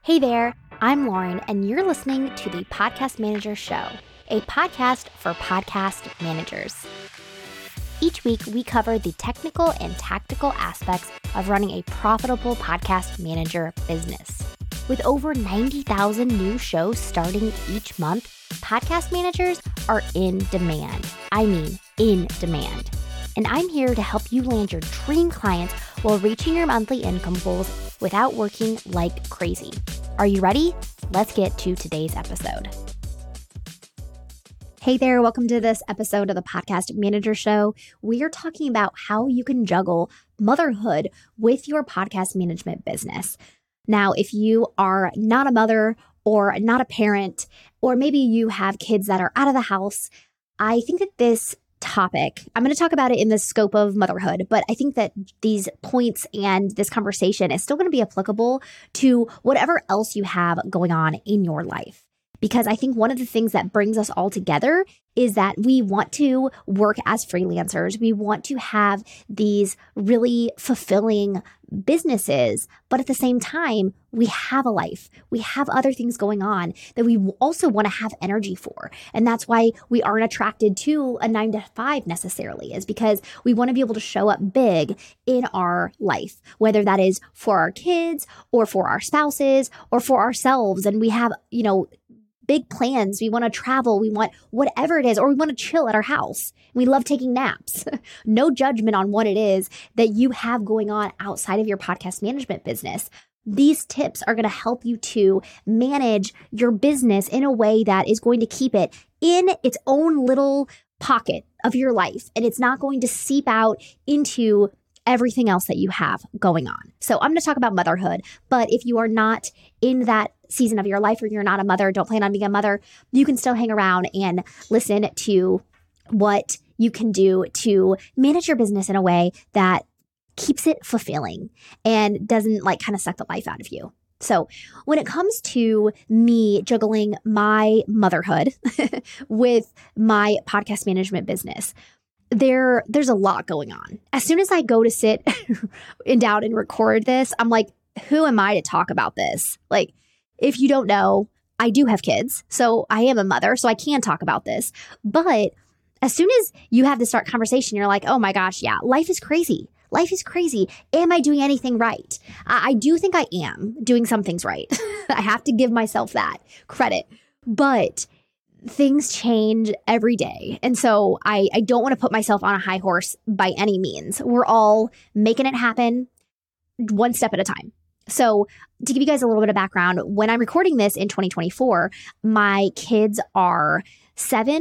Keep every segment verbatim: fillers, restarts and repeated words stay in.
Hey there, I'm Lauren, and you're listening to the Podcast Manager Show, a podcast for podcast managers. Each week, we cover the technical and tactical aspects of running a profitable podcast manager business. With over ninety thousand new shows starting each month, podcast managers are in demand. I mean, in demand. And I'm here to help you land your dream clients while reaching your monthly income goals without working like crazy. Are you ready? Let's get to today's episode. Hey there, welcome to this episode of the Podcast Manager Show. We are talking about how you can juggle motherhood with your podcast management business. Now, if you are not a mother or not a parent, or maybe you have kids that are out of the house, I think that this topic, I'm going to talk about it in the scope of motherhood, but I think that these points and this conversation is still going to be applicable to whatever else you have going on in your life. Because I think one of the things that brings us all together is that we want to work as freelancers. We want to have these really fulfilling businesses, but at the same time, we have a life. We have other things going on that we also want to have energy for. And that's why we aren't attracted to a nine to five necessarily, is because we want to be able to show up big in our life, whether that is for our kids or for our spouses or for ourselves. And we have, you know, big plans. We want to travel. We want whatever it is, or we want to chill at our house. We love taking naps. No judgment on what it is that you have going on outside of your podcast management business. These tips are going to help you to manage your business in a way that is going to keep it in its own little pocket of your life. And it's not going to seep out into everything else that you have going on. So I'm going to talk about motherhood, but if you are not in that season of your life or you're not a mother, don't plan on being a mother, you can still hang around and listen to what you can do to manage your business in a way that keeps it fulfilling and doesn't like kind of suck the life out of you. So when it comes to me juggling my motherhood with my podcast management business, There, there's a lot going on. As soon as I go to sit and down and record this, I'm like, who am I to talk about this? Like, if you don't know, I do have kids, so I am a mother, so I can talk about this. But as soon as you have to start conversation, you're like, oh my gosh, yeah, life is crazy. Life is crazy. Am I doing anything right? I, I do think I am doing some things right. I have to give myself that credit. But things change every day. And so I, I don't want to put myself on a high horse by any means. We're all making it happen one step at a time. So to give you guys a little bit of background, when I'm recording this in twenty twenty-four, my kids are seven,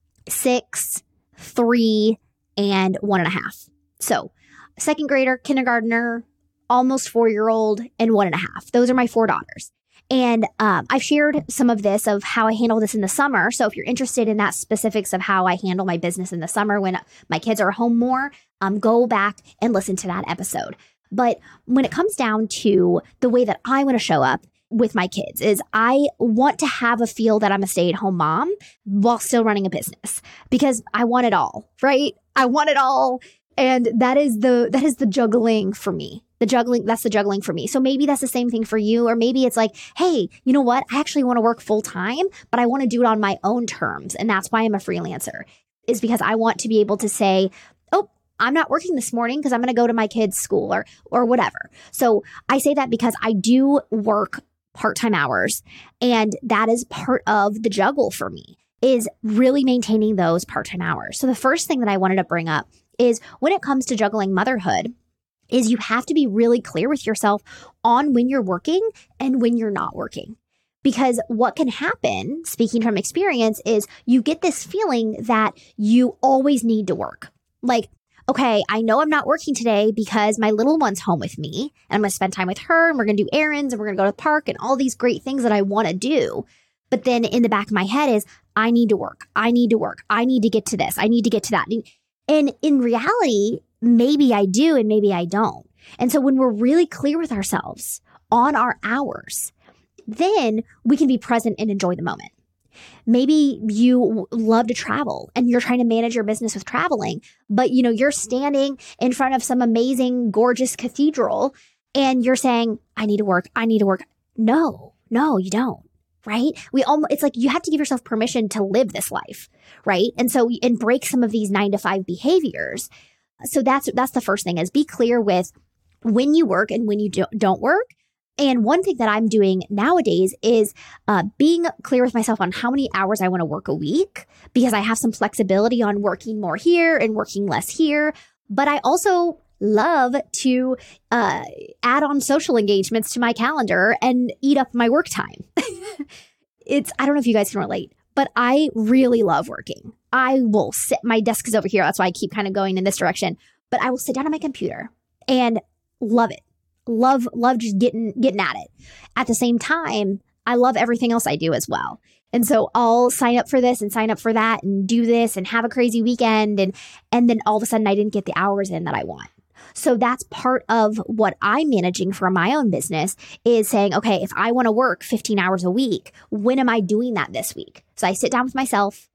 six, three, and one and a half. So second grader, kindergartner, almost four-year-old, and one and a half. Those are my four daughters. And um, I've shared some of this of how I handle this in the summer. So if you're interested in that specifics of how I handle my business in the summer when my kids are home more, um, go back and listen to that episode. But when it comes down to the way that I want to show up with my kids is I want to have a feel that I'm a stay-at-home mom while still running a business because I want it all, right? I want it all. And that is the that is the juggling for me. The juggling, that's the juggling for me. So maybe that's the same thing for you. Or maybe it's like, hey, you know what? I actually want to work full time, but I want to do it on my own terms. And that's why I'm a freelancer, is because I want to be able to say, oh, I'm not working this morning because I'm going to go to my kids' school or or whatever. So I say that because I do work part-time hours. And that is part of the juggle for me, is really maintaining those part-time hours. So the first thing that I wanted to bring up is when it comes to juggling motherhood, is you have to be really clear with yourself on when you're working and when you're not working. Because what can happen, speaking from experience, is you get this feeling that you always need to work. Like, okay, I know I'm not working today because my little one's home with me and I'm going to spend time with her and we're going to do errands and we're going to go to the park and all these great things that I want to do. But then in the back of my head is, I need to work. I need to work. I need to get to this. I need to get to that. And in reality, maybe I do and maybe I don't. And so when we're really clear with ourselves on our hours, then we can be present and enjoy the moment. Maybe you love to travel and you're trying to manage your business with traveling, but you know, you're standing in front of some amazing, gorgeous cathedral and you're saying, I need to work. I need to work. No, No, you don't. Right? We almost, it's like you have to give yourself permission to live this life, right? And so, and break some of these nine to five behaviors. So that's, that's the first thing, is be clear with when you work and when you do, don't work. And one thing that I'm doing nowadays is uh, being clear with myself on how many hours I want to work a week, because I have some flexibility on working more here and working less here. But I also love to uh, add on social engagements to my calendar and eat up my work time. It's, I don't know if you guys can relate, but I really love working. I will sit, my desk is over here. That's why I keep kind of going in this direction, but I will sit down on my computer and love it. Love, love just getting, getting at it. At the same time, I love everything else I do as well. And so I'll sign up for this and sign up for that and do this and have a crazy weekend. And, and then all of a sudden I didn't get the hours in that I want. So that's part of what I'm managing for my own business, is saying, okay, if I want to work fifteen hours a week, when am I doing that this week? So I sit down with myself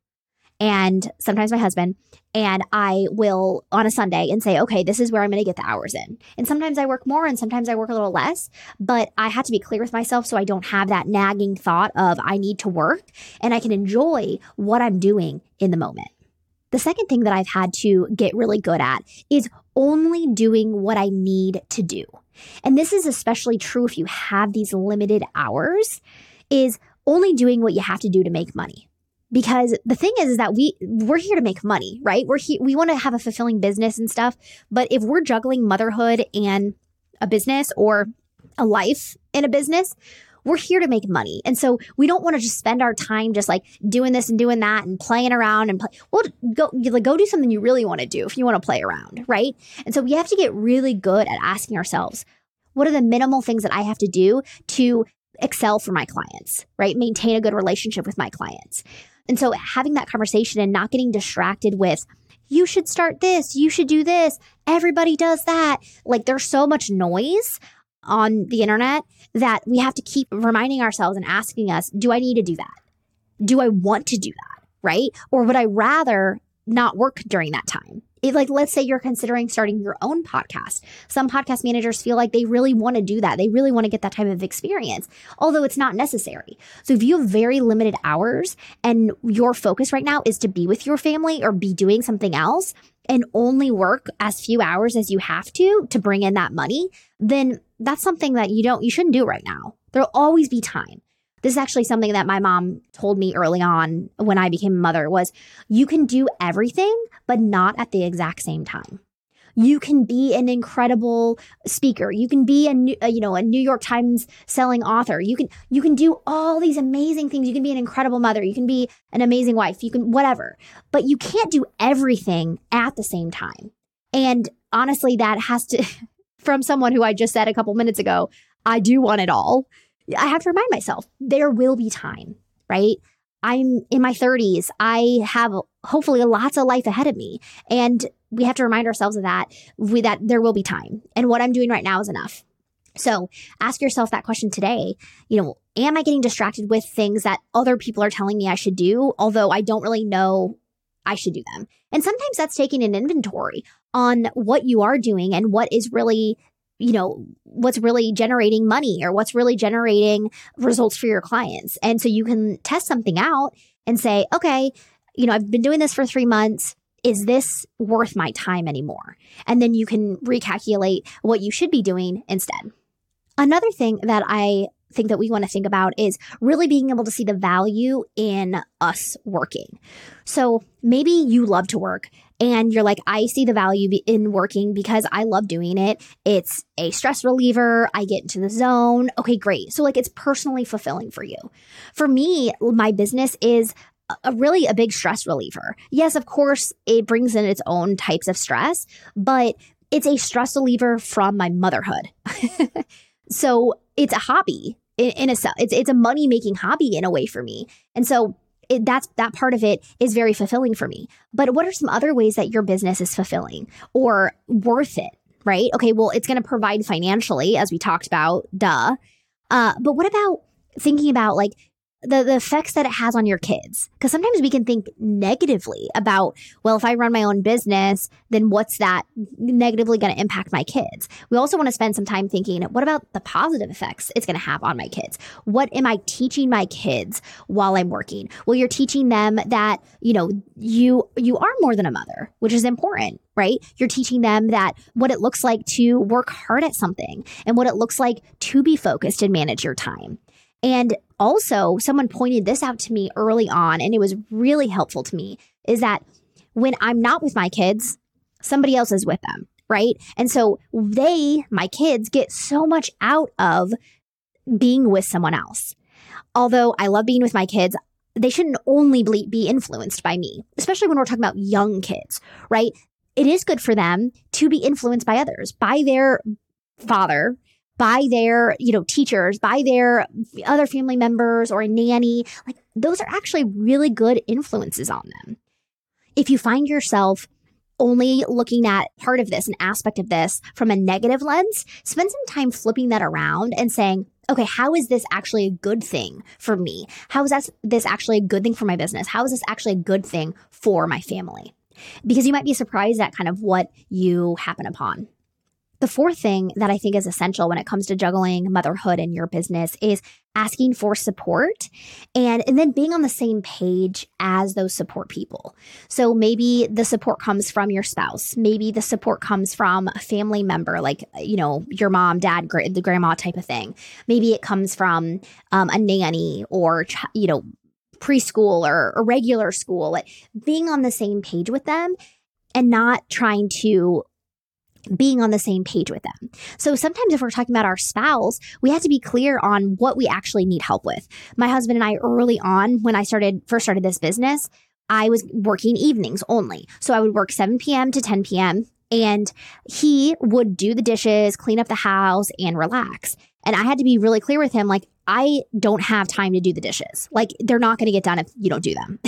and sometimes my husband, and I will on a Sunday and say, okay, this is where I'm going to get the hours in. And sometimes I work more and sometimes I work a little less, but I have to be clear with myself so I don't have that nagging thought of I need to work, and I can enjoy what I'm doing in the moment. The second thing that I've had to get really good at is only doing what I need to do. And this is especially true if you have these limited hours, is only doing what you have to do to make money. Because the thing is, is that we, we're here to make money, right? We're here, we want to have a fulfilling business and stuff. But if we're juggling motherhood and a business, or a life in a business, we're here to make money. And so we don't want to just spend our time just like doing this and doing that and playing around and play. Well, go, like, go do something you really want to do if you want to play around, right? And so we have to get really good at asking ourselves, what are the minimal things that I have to do to excel for my clients, right? Maintain a good relationship with my clients. And so having that conversation and not getting distracted with, you should start this, you should do this, everybody does that. Like, there's so much noise on the internet that we have to keep reminding ourselves and asking us, do I need to do that? Do I want to do that? Right? Or would I rather not work during that time? It, like, let's say you're considering starting your own podcast. Some podcast managers feel like they really want to do that. They really want to get that type of experience, although it's not necessary. So if you have very limited hours and your focus right now is to be with your family or be doing something else and only work as few hours as you have to to bring in that money, then that's something that you don't, you shouldn't do right now. There'll always be time. This is actually something that my mom told me early on when I became a mother, was you can do everything, but not at the exact same time. You can be an incredible speaker. You can be a, new, a you know a New York Times selling author. You can you can do all these amazing things. You can be an incredible mother. You can be an amazing wife. You can whatever, but you can't do everything at the same time. And honestly, that has to, from someone who I just said a couple minutes ago, I do want it all. I have to remind myself there will be time, right? I'm in my thirties. I have hopefully lots of life ahead of me. And we have to remind ourselves of that, we, that there will be time. And what I'm doing right now is enough. So ask yourself that question today. You know, am I getting distracted with things that other people are telling me I should do, although I don't really know I should do them? And sometimes that's taking an inventory on what you are doing and what is really, you know, what's really generating money or what's really generating results for your clients. And so you can test something out and say, okay, you know, I've been doing this for three months. Is this worth my time anymore? And then you can recalculate what you should be doing instead. Another thing that I think that we want to think about is really being able to see the value in us working. So maybe you love to work and you're like, I see the value in working because I love doing it. It's a stress reliever. I get into the zone. Okay, great. So like it's personally fulfilling for you. For me, my business is a really a big stress reliever. Yes, of course, it brings in its own types of stress, but it's a stress reliever from my motherhood. So it's a hobby in, in a it's it's a money making hobby in a way for me, and so it, that's that part of it is very fulfilling for me. But what are some other ways that your business is fulfilling or worth it? Right? Okay, well, it's going to provide financially, as we talked about, duh. Uh, but what about thinking about like the, the effects that it has on your kids. Because sometimes we can think negatively about, well, if I run my own business, then what's that negatively going to impact my kids? We also want to spend some time thinking, what about the positive effects it's going to have on my kids? What am I teaching my kids while I'm working? Well, you're teaching them that, you know, you you are more than a mother, which is important, right? You're teaching them that what it looks like to work hard at something and what it looks like to be focused and manage your time. And also, someone pointed this out to me early on, and it was really helpful to me, is that when I'm not with my kids, somebody else is with them, right? And so they, my kids, get so much out of being with someone else. Although I love being with my kids, they shouldn't only be influenced by me, especially when we're talking about young kids, right? It is good for them to be influenced by others, by their father, by their, you know, teachers, by their other family members or a nanny. Like, those are actually really good influences on them. If you find yourself only looking at part of this, an aspect of this from a negative lens, spend some time flipping that around and saying, okay, how is this actually a good thing for me? How is that, this actually a good thing for my business? How is this actually a good thing for my family? Because you might be surprised at kind of what you happen upon. The fourth thing that I think is essential when it comes to juggling motherhood in your business is asking for support and, and then being on the same page as those support people. So maybe the support comes from your spouse. Maybe the support comes from a family member, like, you know, your mom, dad, gra- the grandma type of thing. Maybe it comes from um, a nanny or, you know, preschool or, or regular school. Like, being on the same page with them and not trying to being on the same page with them. So sometimes if we're talking about our spouse, we have to be clear on what we actually need help with. My husband and I, early on, when I started first started this business, I was working evenings only. So I would work seven p.m. to ten p.m. and he would do the dishes, clean up the house, and relax. And I had to be really clear with him, like, I don't have time to do the dishes. Like, they're not going to get done if you don't do them.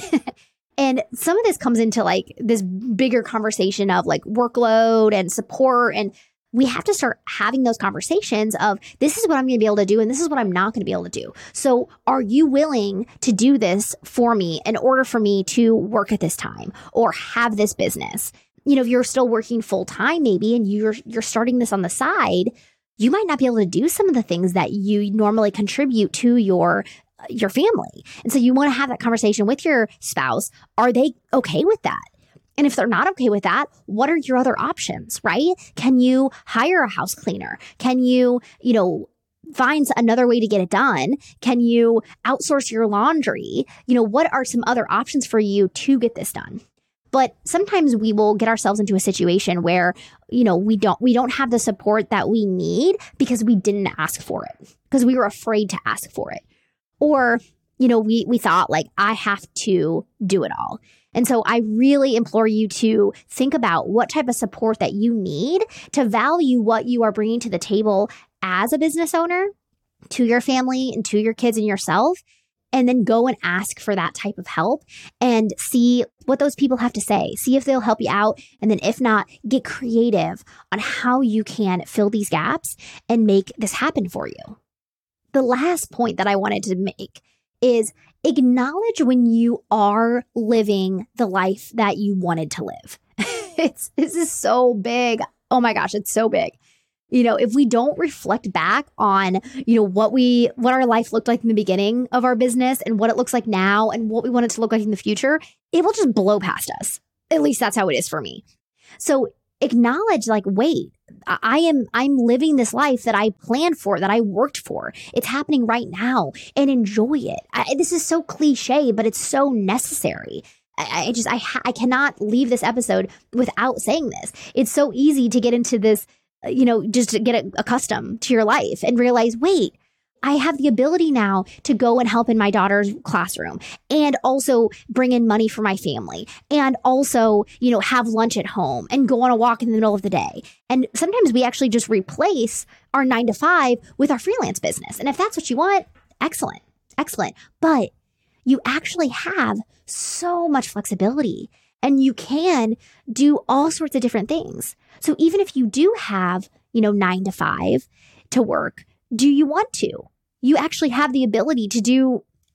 And some of this comes into like this bigger conversation of like workload and support. And we have to start having those conversations of, this is what I'm going to be able to do and this is what I'm not going to be able to do. So are you willing to do this for me in order for me to work at this time or have this business? You know, if you're still working full time maybe and you're you're starting this on the side, you might not be able to do some of the things that you normally contribute to your your family. And so you want to have that conversation with your spouse. Are they okay with that? And if they're not okay with that, what are your other options, right? Can you hire a house cleaner? Can you, you know, find another way to get it done? Can you outsource your laundry? You know, what are some other options for you to get this done? But sometimes we will get ourselves into a situation where, you know, we don't we don't have the support that we need because we didn't ask for it, because we were afraid to ask for it. Or, you know, we we thought like, I have to do it all. And so I really implore you to think about what type of support that you need to value what you are bringing to the table as a business owner to your family and to your kids and yourself, and then go and ask for that type of help and see what those people have to say. See if they'll help you out. And then if not, get creative on how you can fill these gaps and make this happen for you. The last point that I wanted to make is acknowledge when you are living the life that you wanted to live. It's, this is so big. Oh my gosh, it's so big. You know, if we don't reflect back on, you know, what we, what our life looked like in the beginning of our business and what it looks like now and what we want it to look like in the future, it will just blow past us. At least that's how it is for me. So acknowledge like, wait, I am, I'm living this life that I planned for, that I worked for. It's happening right now, and enjoy it. I, this is so cliche, but it's so necessary. I, I just, I, ha- I cannot leave this episode without saying this. It's so easy to get into this, you know, just to get accustomed to your life and realize, wait, I have the ability now to go and help in my daughter's classroom and also bring in money for my family and also, you know, have lunch at home and go on a walk in the middle of the day. And sometimes we actually just replace our nine to five with our freelance business. And if that's what you want, excellent, excellent. But you actually have so much flexibility and you can do all sorts of different things. So even if you do have, you know, nine to five to work, do you want to? You actually have the ability to do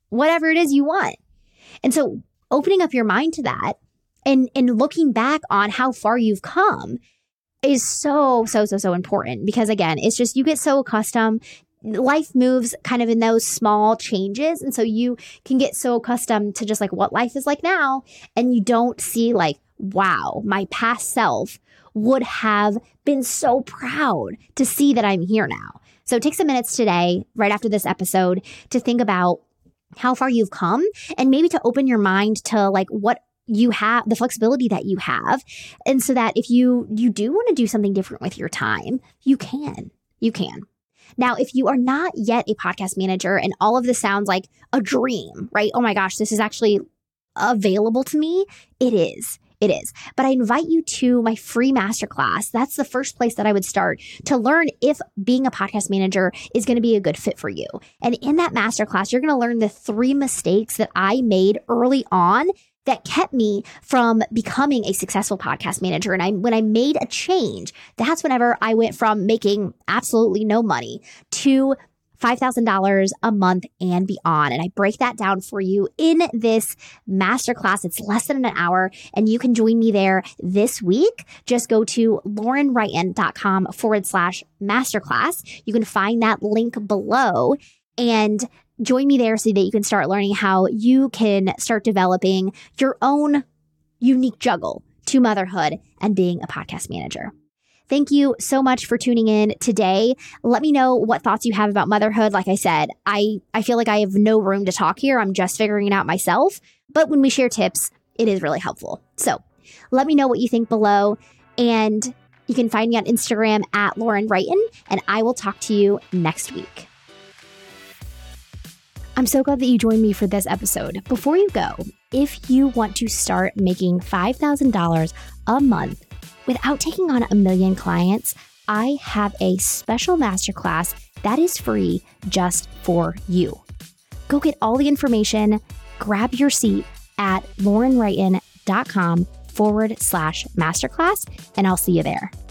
whatever it is you want. And so opening up your mind to that and, and looking back on how far you've come is so, so, so, so important, because again, it's just, you get so accustomed. Life moves kind of in those small changes. And so you can get so accustomed to just like what life is like now. And you don't see like, wow, my past self would have been so proud to see that I'm here now. So take some minutes today, right after this episode, to think about how far you've come and maybe to open your mind to like what you have, the flexibility that you have. And so that if you, you do want to do something different with your time, you can, you can. Now, if you are not yet a podcast manager and all of this sounds like a dream, right? Oh my gosh, this is actually available to me. It is. It is. But I invite you to my free masterclass. That's the first place that I would start to learn if being a podcast manager is going to be a good fit for you. And in that masterclass, you're going to learn the three mistakes that I made early on that kept me from becoming a successful podcast manager. And I, when I made a change, that's whenever I went from making absolutely no money to five thousand dollars a month and beyond. And I break that down for you in this masterclass. It's less than an hour and you can join me there this week. Just go to laurenwrighton.com forward slash masterclass. You can find that link below and join me there so that you can start learning how you can start developing your own unique juggle to motherhood and being a podcast manager. Thank you so much for tuning in today. Let me know what thoughts you have about motherhood. Like I said, I, I feel like I have no room to talk here. I'm just figuring it out myself. But when we share tips, it is really helpful. So let me know what you think below. And you can find me on Instagram at Lauren Wrighton. And I will talk to you next week. I'm so glad that you joined me for this episode. Before you go, if you want to start making five thousand dollars a month without taking on a million clients, I have a special masterclass that is free just for you. Go get all the information, grab your seat at laurenwrighton.com forward slash masterclass, and I'll see you there.